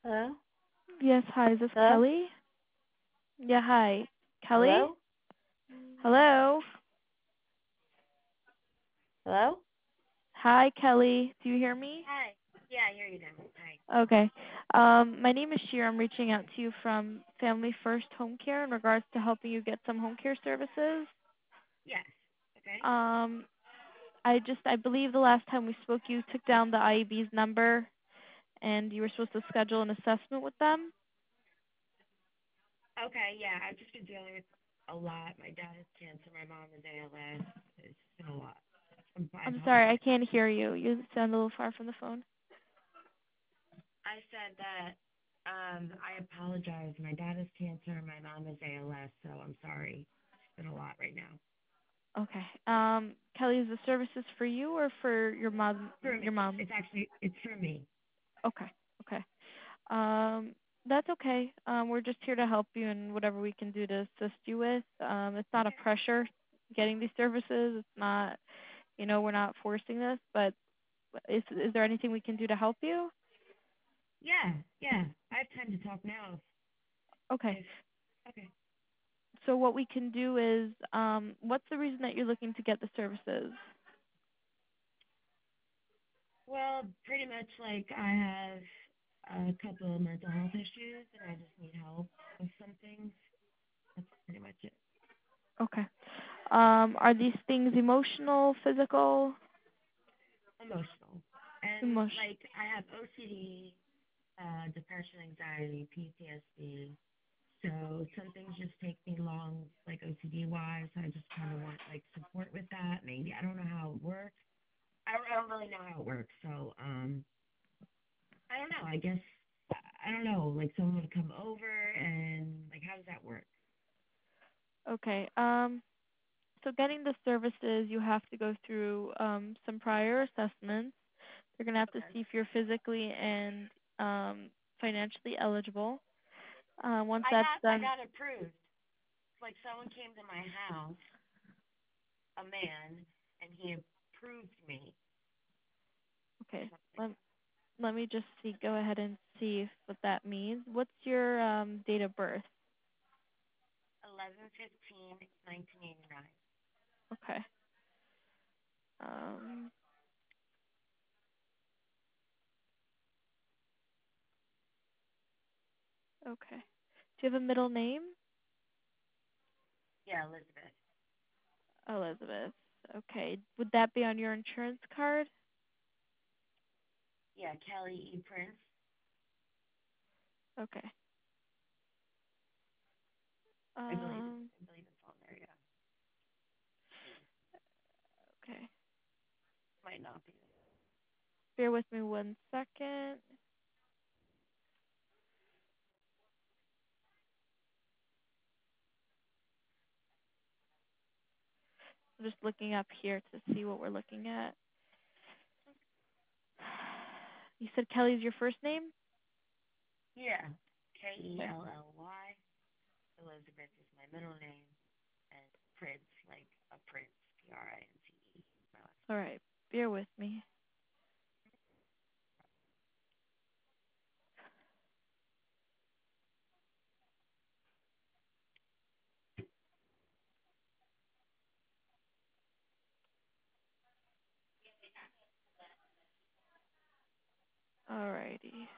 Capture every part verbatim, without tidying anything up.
Hello? Yes, hi, is this Hello? Kelly? Yeah, hi. Kelly? Hello? Hello? Hello? Hi, Kelly. Do you hear me? Hi. Yeah, I hear you now. Hi. Okay. Um, my name is Sheer. I'm reaching out to you from Family First Home Care in regards to helping you get some home care services. Yes. Okay. Um, I just, I believe the last time we spoke, you took down the I E B's number and you were supposed to schedule an assessment with them. Okay, yeah, I've just been dealing with a lot. My dad has cancer, my mom has A L S. It's been a lot. Um, I I'm sorry, I apologize. can't hear you. You sound a little far from the phone. I said that um I apologize. My dad has cancer, my mom has A L S, so I'm sorry. It's been a lot right now. Okay. Um, Kelly, is the services for you or for your mom? For me, Your mom? it's actually it's for me. Okay. Okay. Um, that's okay. Um, we're just here to help you in whatever we can do to assist you with. Um, it's not a pressure getting these services. It's not, you know, we're not forcing this, but is is there anything we can do to help you? Yeah, yeah. I have time to talk now. Okay. If, if okay. So what we can do is, um, what's the reason that you're looking to get the services? Well, pretty much like I have a couple of mental health issues and I just need help with some things. That's pretty much it. Okay. Um, are these things emotional, physical? Emotional. And Emotion. like I have O C D, uh, depression, anxiety, P T S D. So some things just take me long, like O C D wise. I just kind of want like support with that. Maybe I don't know how it works. I don't, I don't really know how it works. So um, I don't know. I guess I don't know. Like someone would come over and like how does that work? Okay. Um, so getting the services, you have to go through um, some prior assessments. They're going to have to Okay. see if you're physically and um, financially eligible. Uh, once I that's got I done, got approved. Like someone came to my house, a man, and he approved me for okay, something. let, let me just see, go ahead and see if, what that means. What's your um, date of birth? Eleven fifteen nineteen eighty nine. Okay. Um, okay. Do you have a middle name? Yeah, Elizabeth. Elizabeth. Okay. Would that be on your insurance card? Yeah, Kelly E. Prince. Okay. I believe it's Um, I believe it's on there, yeah. okay. Might not be. Bear with me one second. I'm just looking up here to see what we're looking at. You said Kelly's your first name? Yeah. K E Okay. L L Y. Elizabeth is my middle name. And Prince, like a prince. P R I N C E. My last All right. Bear with me. All righty.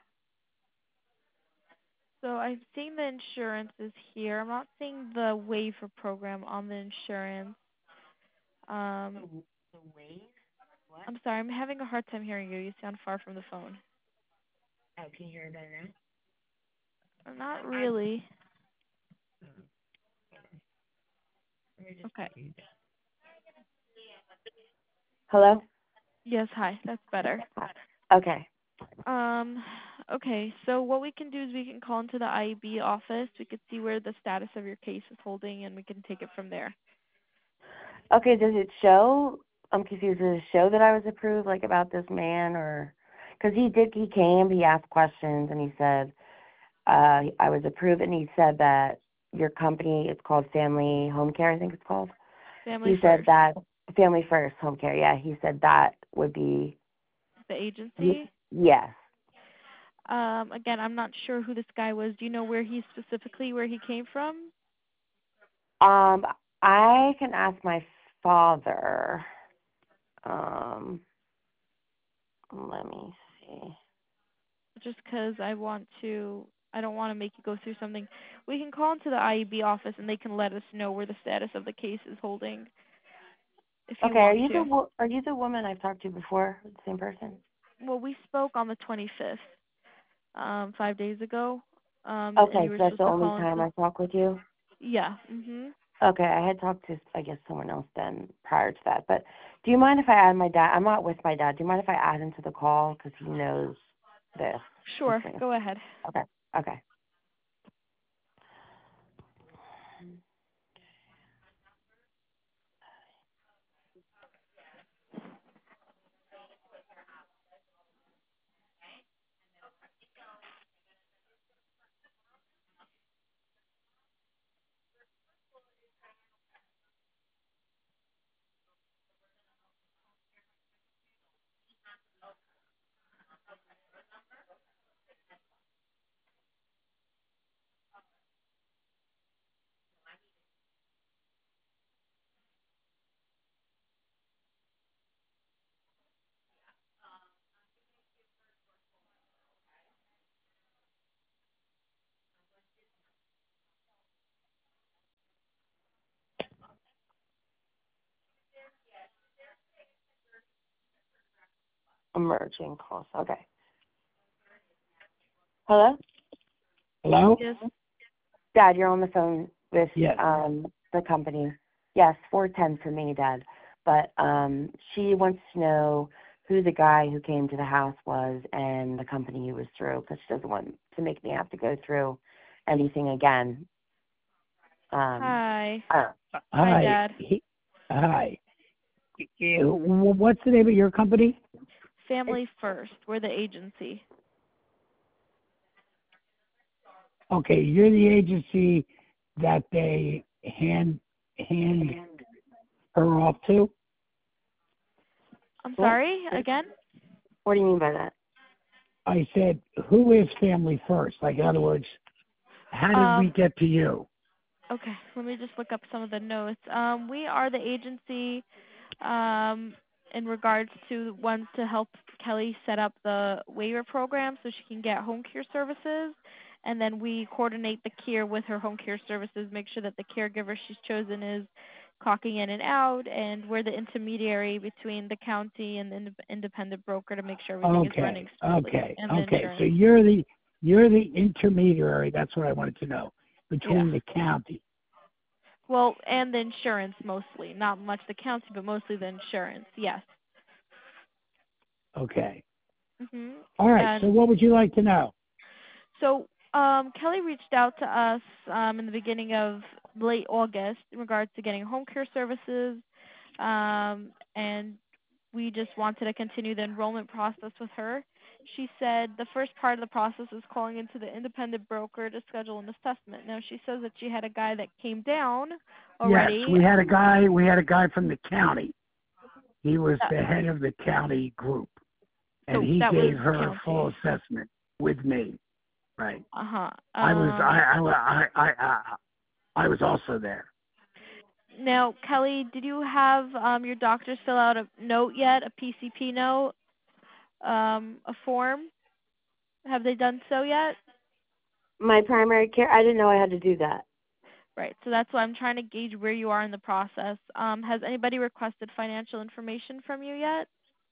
So I'm seeing the insurance is here. I'm not seeing the waiver program on the insurance. Um, name. The the wave? What? I'm sorry. I'm having a hard time hearing you. You sound far from the phone. Oh, can you hear it better now? Uh, Not I really. uh, let me just Okay. put you down. Hello? Yes, hi. That's better. Okay. Um, okay. So what we can do is we can call into the I E B office. We could see where the status of your case is holding, and we can take it from there. Okay, does it show? I'm confused. Does it show that I was approved, like about this man, or because he did? He came, he asked questions, and he said uh, I was approved, and he said that your company, it's called Family Home Care, I think it's called. Family He said First, that Family First Home Care. Yeah, he said that would be the y- agency. yes. Um, again, I'm not sure who this guy was. Do you know where he specifically where he came from? Um, I can ask my father. Um, let me see. Just because I want to, I don't want to make you go through something. We can call into the I E B office and they can let us know where the status of the case is holding if you Okay, are want you the to. wo- are you the woman I've talked to before? The same person? Well, we spoke on the twenty-fifth, um, five days ago, um, and Okay, you so were that's supposed the to only call time into. I talk with you. Yeah. Mhm. Okay, I had talked to I guess someone else then prior to that. But do you mind if I add my dad? I'm not with my dad. Do you mind if I add him to the call because he knows this Sure. information? Go ahead. Okay, okay. Emerging calls. Okay. Hello? Hello? Yes. Dad, you're on the phone with Yes. um the company. Yes, four ten for me, Dad. But um she wants to know who the guy who came to the house was and the company he was through because she doesn't want to make me have to go through anything again. Um Hi. uh, Hi, Hi. Dad. He, hi. Eh, wh- What's the name of your company? Family First. We're the agency. Okay, you're the agency that they hand hand her off to. I'm what? sorry. Again. What do you mean by that? I said, who is Family First? Like, in other words, how did we Um. get to you? Okay. Let me just look up some of the notes. Um. We are the agency. Um. In regards to ones to help Kelly set up the waiver program so she can get home care services. And then we coordinate the care with her home care services, make sure that the caregiver she's chosen is clocking in and out, and we're the intermediary between the county and the ind- independent broker to make sure everything is running Okay, smoothly, okay, and the okay. So insurance. you're the you're the intermediary. That's what I wanted to know Yeah. between the county. Well, and the insurance mostly, not much the county, but mostly the insurance. Yes. Okay. Mhm. All right. So And what would you like to know? so um, Kelly reached out to us um, in the beginning of late August in regards to getting home care services, um, and we just wanted to continue the enrollment process with her. She said the first part of the process is calling into the independent broker to schedule an assessment. Now she says that she had a guy that came down Yes, already. we had a guy. We had a guy from the county. He was That, the head of the county group, and so he that was gave her a full county. assessment with me. Right. Uh huh. I was. I. Um, I. I. I, I, I was also there. now Kelly, did you have um, your doctors fill out a note yet, a P C P note, um, a form? Have they done so yet? My primary care I didn't know I had to do that. Right. So that's why I'm trying to gauge where you are in the process. Um, has anybody requested financial information from you yet?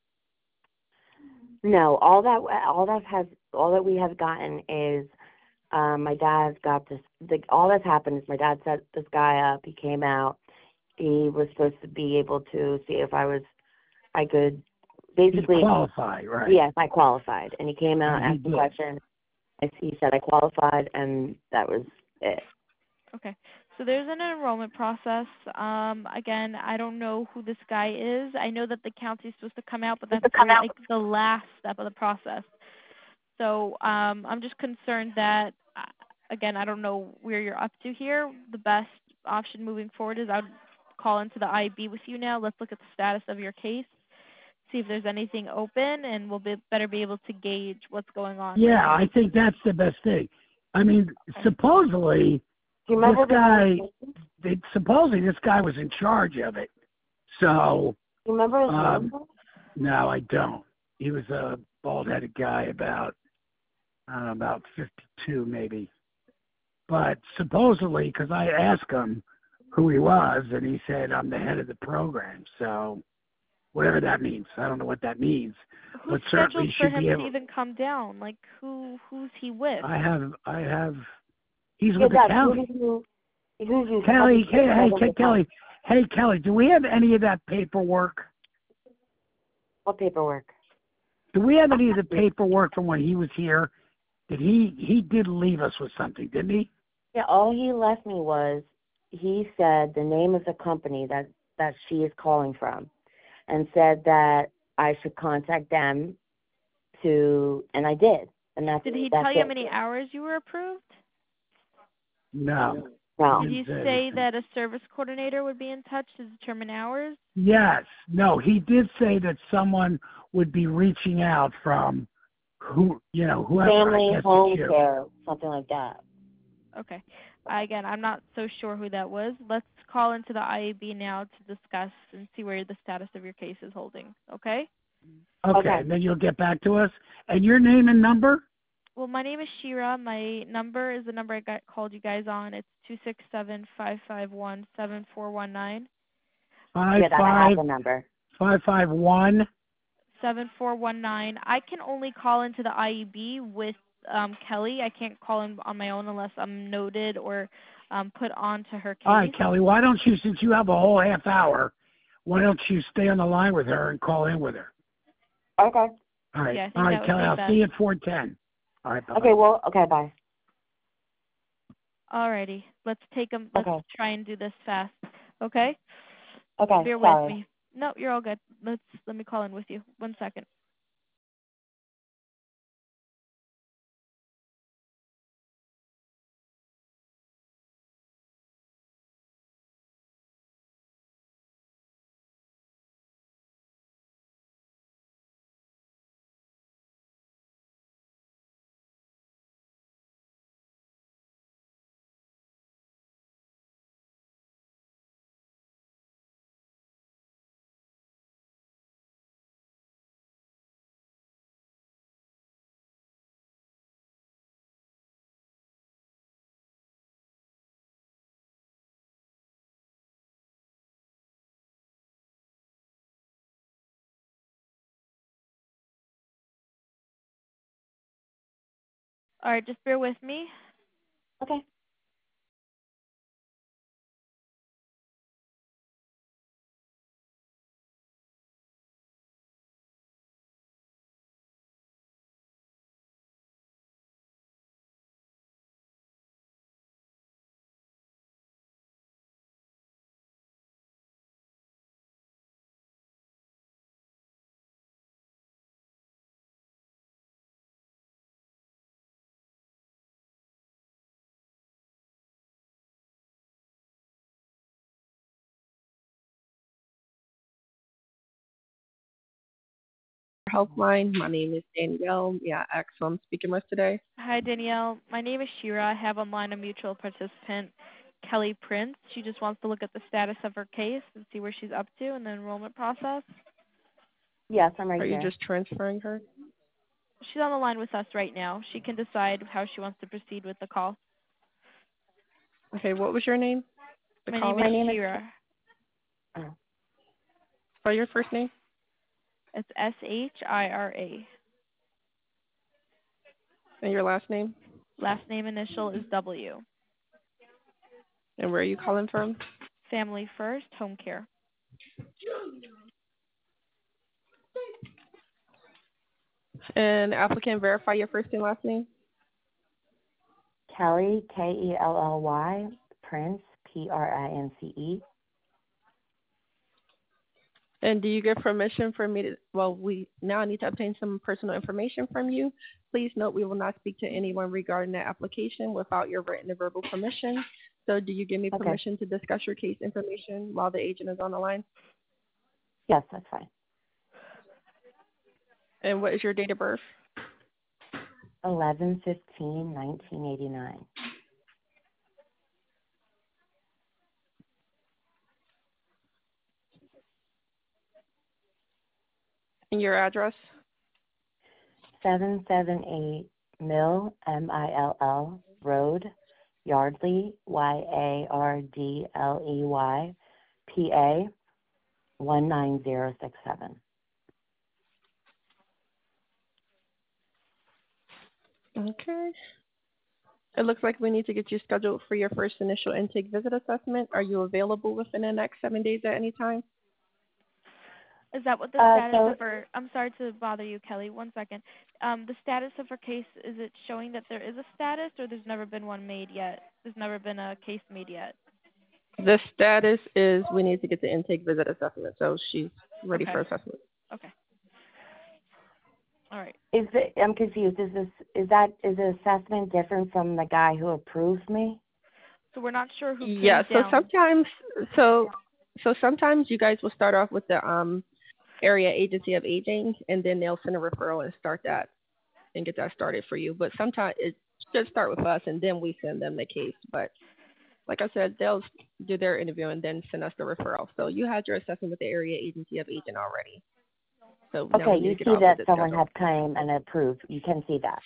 No, all that all that has all that we have gotten is um my dad's got this the all that's happened is my dad set this guy up, he came out, he was supposed to be able to see if I was I could He basically qualified, right? yes, I qualified. And he came out, And he asked the did. question, and he said I qualified and that was it. Okay. So there's an enrollment process. Um, again, I don't know who this guy is. I know that the county is supposed to come out, but that's like the last step of the process. So um, I'm just concerned that, uh, again, I don't know where you're up to here. The best option moving forward is I'd call into the I B with you now. Let's look at the status of your case, see if there's anything open, and we'll be better be able to gauge what's going on. Yeah, I think that's the best thing. I mean, Okay. supposedly, Do you remember this guy, the they, supposedly this guy was in charge of it. So, Do you remember his um, name? no, I don't. He was a bald-headed guy about, I don't know, about fifty-two maybe. But supposedly, because I asked him who he was, and he said, I'm the head of the program. So, whatever that means. I don't know what that means. Who's But certainly scheduled for should him be to able. even come down? Like, who who's he with? I have, I have, he's Yeah, with the Dad, who county. did you, who did you Kelly, hey, hey, what Ke- Kelly, hey, Kelly, do we have any of that paperwork? paperwork? Do we have any of the paperwork from when he was here? Did he, he did leave us with something, didn't he? Yeah, all he left me was he said the name of the company that that she is calling from, and said that I should contact them to, and I did, and that's Did he that's tell you it. how many hours you were approved? No. No. Did you Didn't say anything. that a service coordinator would be in touch to determine hours? Yes. No, he did say that someone would be reaching out from who, you know, whoever. I Family guess home it's you. care, something like that. Okay. Again, I'm not so sure who that was. Let's call into the I A B now to discuss and see where the status of your case is holding. Okay? Okay, Okay. and then you'll get back to us. And your name and number? Well, my name is Shira. My number is the number I got called you guys on. It's two six seven five five one seven four one nine. Five Yeah, that I five have the number. five five one. seven four one nine. I can only call into the I E B with um, Kelly. I can't call in on my own unless I'm noted or um, put onto her case. All right, Kelly, why don't you, since you have a whole half hour, why don't you stay on the line with her and call in with her? Okay. All right. Yeah, I think All that right, would Kelly, be I'll best. see you at four ten. All right, bye-bye. Okay. Well. Okay. Bye. Alrighty. Let's take them. Let's Okay. try and do this fast. Okay? Okay. Bear sorry. with me. No, you're all good. Let's let me call in with you. One second. All right, just bear with me. Okay. Helpline. My name is Danielle. Yeah, ask who I'm speaking with today. Hi, Danielle. My name is Shira. I have online a mutual participant, Kelly Prince. She just wants to look at the status of her case and see where she's up to in the enrollment process. Yes, I'm right Are you here. just transferring her? She's on the line with us right now. She can decide how she wants to proceed with the call. Okay, what was your name? The My caller? name is My name is- Shira. Oh. Spell your first name. It's S H I R A. And your last name? Last name initial is W. And where are you calling from? Family First Home Care. And applicant, verify your first and last name. Kelly, K E L L Y, Prince, P R I N C E. And do you give permission for me to, well, we now need to obtain some personal information from you. Please note we will not speak to anyone regarding the application without your written and verbal permission. So do you give me Okay. permission to discuss your case information while the agent is on the line? Yes, that's fine. And what is your date of birth? eleven fifteen nineteen eighty-nine. And your address? seven seven eight Mill, M I L L, Road, Yardley, Y A R D L E Y, P A, one nine zero six seven. Okay. It looks like we need to get you scheduled for your first initial intake visit assessment. Are you available within the next seven days at any time? Is that what the Uh, status so- of her? I'm sorry to bother you, Kelly. One second. Um, the status of her case, is it showing that there is a status, or there's never been one made yet? There's never been a case made yet. The status is we need to get the intake visit assessment, so she's ready Okay. for assessment. Okay. All right. Is it, I'm confused. Is this is that is the assessment different from the guy who approved me? So we're not sure who came Yeah. So down. sometimes, so so sometimes you guys will start off with the um area agency of aging, and then they'll send a referral and start that and get that started for you. But sometimes it should start with us, and then we send them the case. But like I said, they'll do their interview and then send us the referral. So you had your assessment with the area agency of aging already. So now Okay, we need you to get see our that visit someone scheduled. had claimed and approved. You can see that.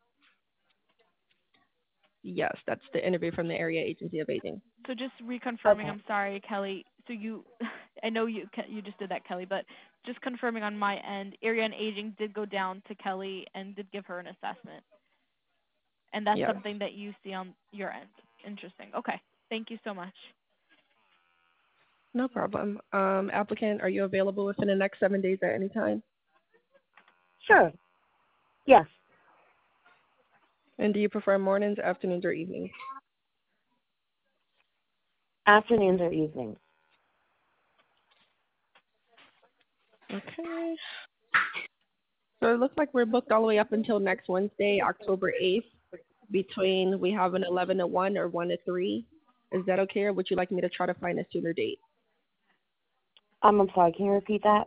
Yes, that's the interview from the area agency of aging. So just reconfirming, Okay. I'm sorry, Kelly. So you, I know you you just did that, Kelly, but just confirming on my end, Area and Aging did go down to Kelly and did give her an assessment. And that's Yes. something that you see on your end. Interesting. Okay. Thank you so much. No problem. Um, applicant, are you available within the next seven days at any time? Sure. Yes. And do you prefer mornings, afternoons, or evenings? Afternoons or evenings. Okay. So it looks like we're booked all the way up until next Wednesday, October eighth, between we have an eleven to one or one to three. Is that okay, or would you like me to try to find a sooner date? Um, I'm sorry. Can you repeat that?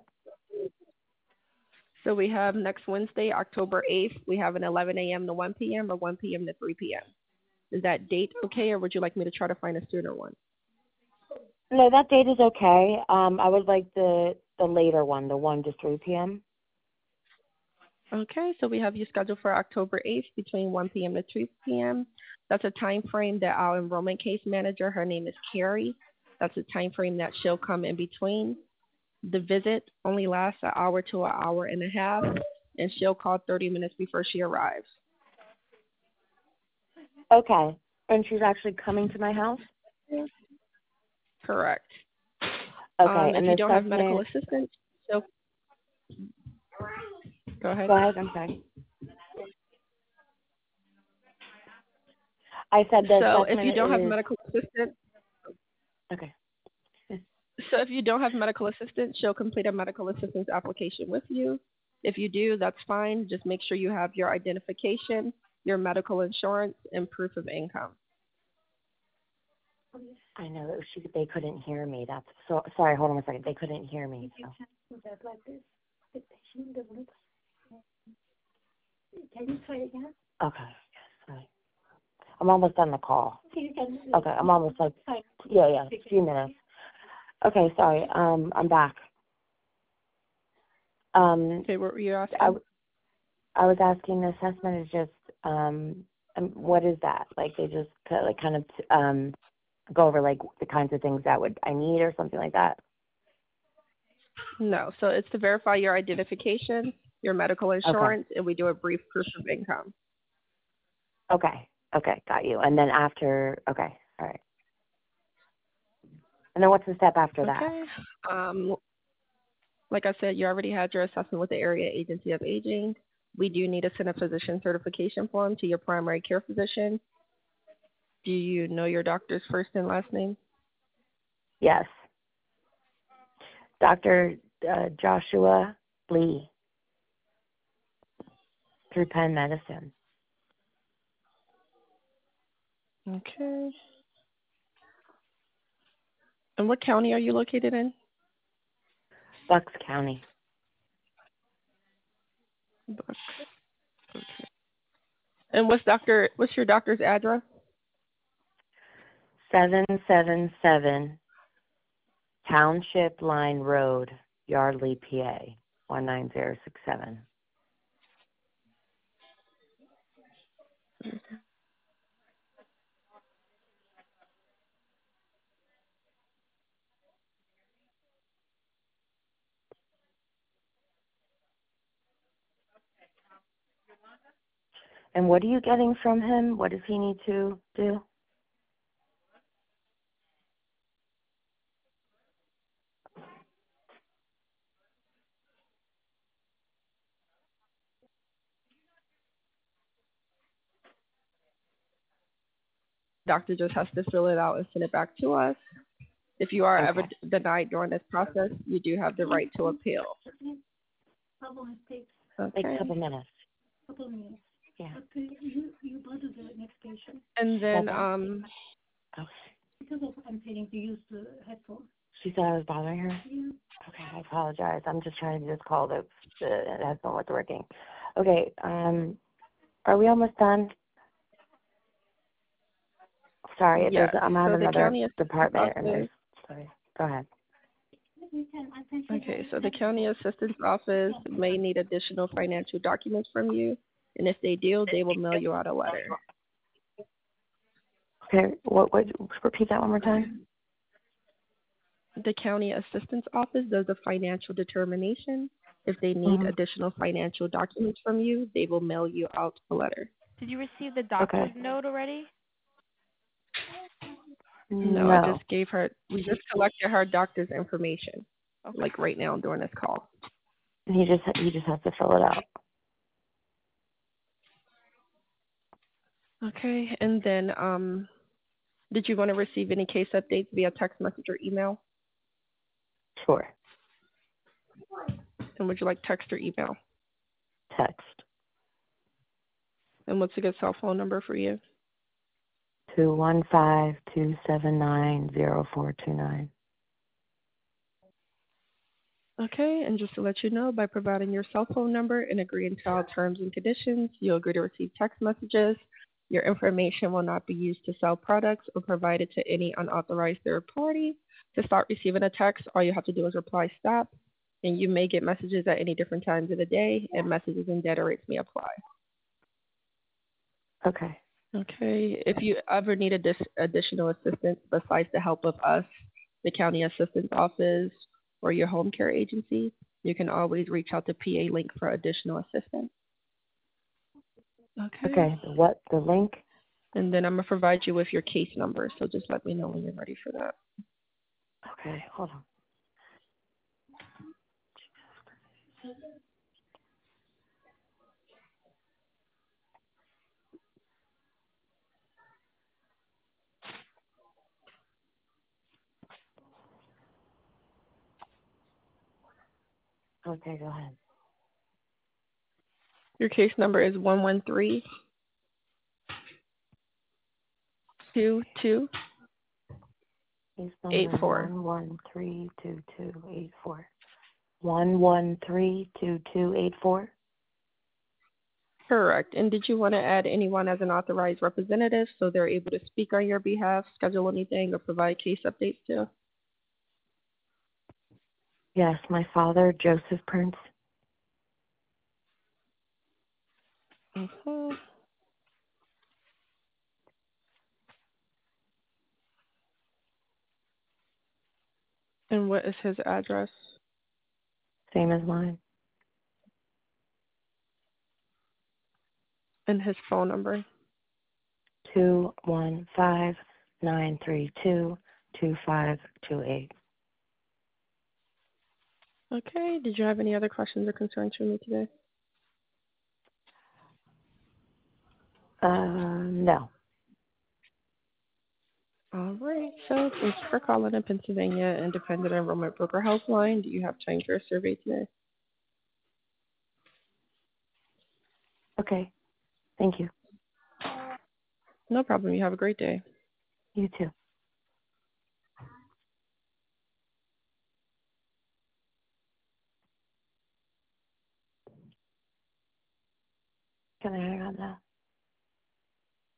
So we have next Wednesday, October eighth, we have an eleven a.m. to one p.m. or one p.m. to three p.m. Is that date okay, or would you like me to try to find a sooner one? No, that date is okay. Um, I would like the the later one, the one to three p.m. Okay, so we have you scheduled for October eighth between one p.m. to two p.m. That's a time frame that our enrollment case manager, her name is Carrie, that's a time frame that she'll come in between. The visit only lasts an hour to an hour and a half, and she'll call thirty minutes before she arrives. Okay. And she's actually coming to my house? Correct. Okay. Um, if and you the don't have medical assessment- assistance, she'll... Go ahead. Go ahead. I'm sorry. I said the So assessment if you don't is... have medical assistance, Okay. So if you don't have medical assistance, she'll complete a medical assistance application with you. If you do, that's fine. Just make sure you have your identification, your medical insurance, and proof of income. I know that she, they couldn't hear me. That's so sorry. Hold on a second. They couldn't hear me. So. Can you try again? Okay. Sorry. I'm almost done the call. Okay. I'm almost like yeah, yeah. A few minutes. Okay. Sorry. Um, I'm back. Um, Okay, what were you asking? I, I was asking. The assessment is just um, um, what is that? Like they just kind of, like kind of um. go over like the kinds of things that would I need or something like that? No, so it's to verify your identification, your medical insurance, okay. And we do a brief proof of income. Okay, okay, got you. And then after, okay, all right. And then what's the step after okay. that? Okay. Um, like I said, you already had your assessment with the Area Agency of Aging. We do need to send a physician certification form to your primary care physician. Do you know your doctor's first and last name? Yes. Doctor Uh, Joshua Lee through Penn Medicine. Okay. And what county are you located in? Bucks County. Book. Okay. And what's doctor? What's your doctor's address? seven seven seven Township Line Road, Yardley, P A, one nine zero six seven. And what are you getting from him? What does he need to do? Doctor just has to fill it out and send it back to us. If you are ever Okay. denied during this process, you do have the right to appeal. Like Okay. a couple minutes. Couple minutes. Yeah. Okay, you you go to the next patient And then Okay. um, Okay. because of I'm planning to use the headphone. She said I was bothering her? Yeah. Okay, I apologize. I'm just trying to do this call that the headphone was working. Okay, um, are we almost done? Sorry, yes. there's, I'm on So the another county assistance department and there's, office. sorry, go ahead. You can I can take Okay, the so the headphone. county assistance office may need additional financial documents from you, and if they do, they will mail you out a letter. Okay, what, what, repeat that one more time? The county assistance office does a financial determination. If they need Mhm. additional financial documents from you, they will mail you out a letter. Did you receive the doctor's Okay. note already? No, I No. just gave her, we just collected her doctor's information, Okay. like right now during this call. He just, he just has to fill it out. Okay, and then um, did you want to receive any case updates via text message or email? Sure. And would you like text or email? Text. And what's a good cell phone number for you? two one five, two seven nine, zero four two nine. Okay, and just to let you know, by providing your cell phone number and agreeing to all terms and conditions, you'll agree to receive text messages. Your information will not be used to sell products or provided to any unauthorized third party. To start receiving a text, all you have to do is reply stop, and you may get messages at any different times of the day, and messages and data rates may apply. Okay. Okay, if you ever need addi- additional assistance besides the help of us, the county assistance office, or your home care agency, you can always reach out to P A Link for additional assistance. Okay. Okay, what, the link? And then I'm going to provide you with your case number, so just let me know when you're ready for that. Okay, hold on. Okay, go ahead. Your case number is one one three two two Case eight number four. one one three two two eight four. One one three two two eight four. Correct. And did you want to add anyone as an authorized representative so they're able to speak on your behalf, schedule anything, or provide case updates too? Yes, my father, Joseph Prince. Mm-hmm. And what is his address? Same as mine. And his phone number? Two one five nine three two two five two eight. Okay. Did you have any other questions or concerns for me today? Uh, no. All right. So thanks for calling in Pennsylvania Independent Enrollment Broker Helpline. Do you have time for a survey today? Okay. Thank you. No problem. You have a great day. You too. gonna hang on now.